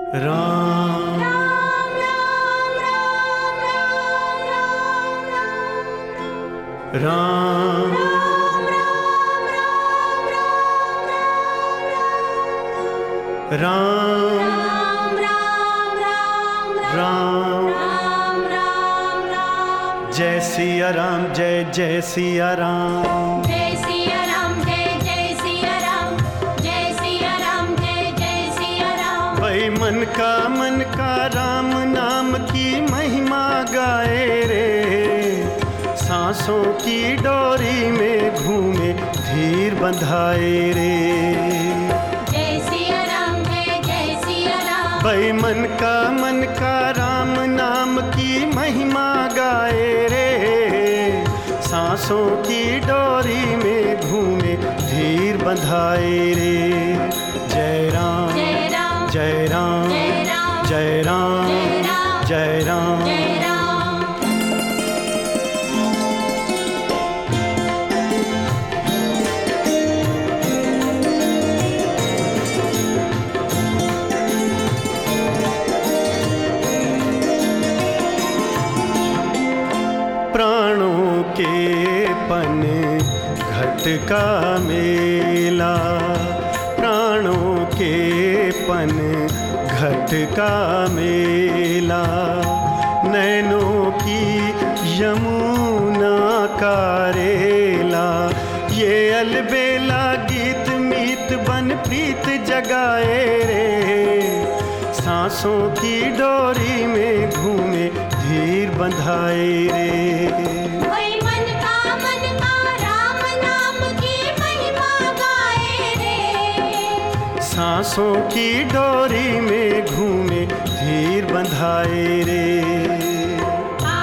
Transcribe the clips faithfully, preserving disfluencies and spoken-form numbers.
राम राम राम राम जय सिया राम जय जय सिया राम जय सिया राम जय जय सिया राम जय सिया राम जय जय सिया राम। भाई मन का मन का राम नाम की महिमा गाए रे, सांसों की डोरी में घूमे धीर बंधाए रे। जय सिया राम जय जय सिया राम। भाई मन का मन का राम नाम की महिमा गाए रे, सांसों की डोरी में घूमे धीर बंधाए रे। जय राम जय राम जय राम जय राम जय राम जय जय राम राम जय राम। प्राणों के पन घट का मेला, प्राणों के पन घट का मेला, नैनों की यमुना का रेला, ये अलबेला गीत मीत बन प्रीत जगाए रे, सांसों की डोरी में घूमे धीर बंधाए रे। वही मन का मन का राम नाम की महिमा गाए रे, सांसों की डोरी में घूमे धीर बंधाए रे। आ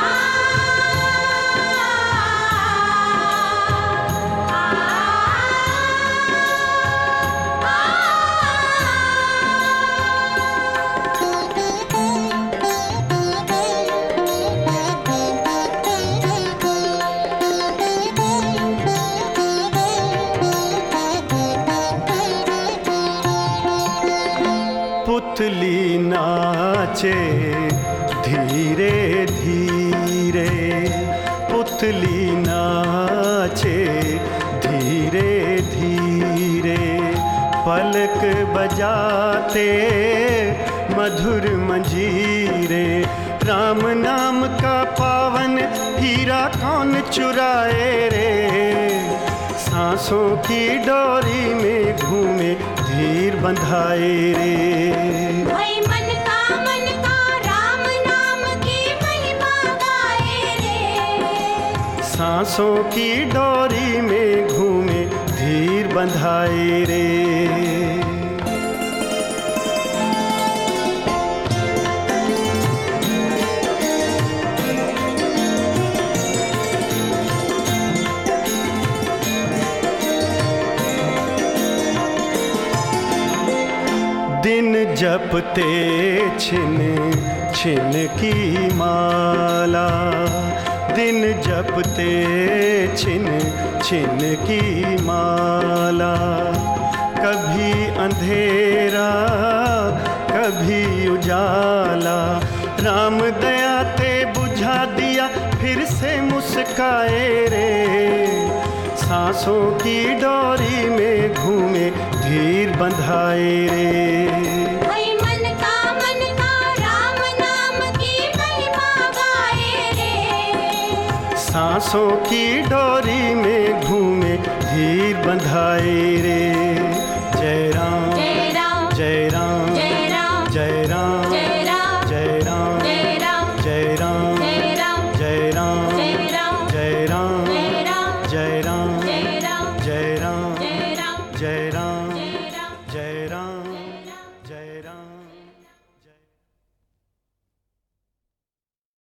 पुतली नाचे धीरे धीरे, पुतली नाचे धीरे धीरे, पलक बजाते मधुर मंजीरे, राम नाम का पावन हीरा कौन चुराए रे, सांसों की डोरी में घूमे धीर बंधाए रे। वही मन का मन का राम नाम की महिमा गाए रे, सांसों की डोरी में घूमे धीर बंधाए रे। दिन जपते छिन छिन की माला, दिन जपते छिन छिन की माला, कभी अंधेरा कभी उजाला, राम दया ते बुझा दिया फिर से मुस्काए रे, सांसों की डोरी में घूमे धीर बंधाए रे। वही मन का मन का राम नाम की महिमा गाए रे, सांसों की डोरी में घूमे धीर बंधाए रे। जय राम जय राम जय राम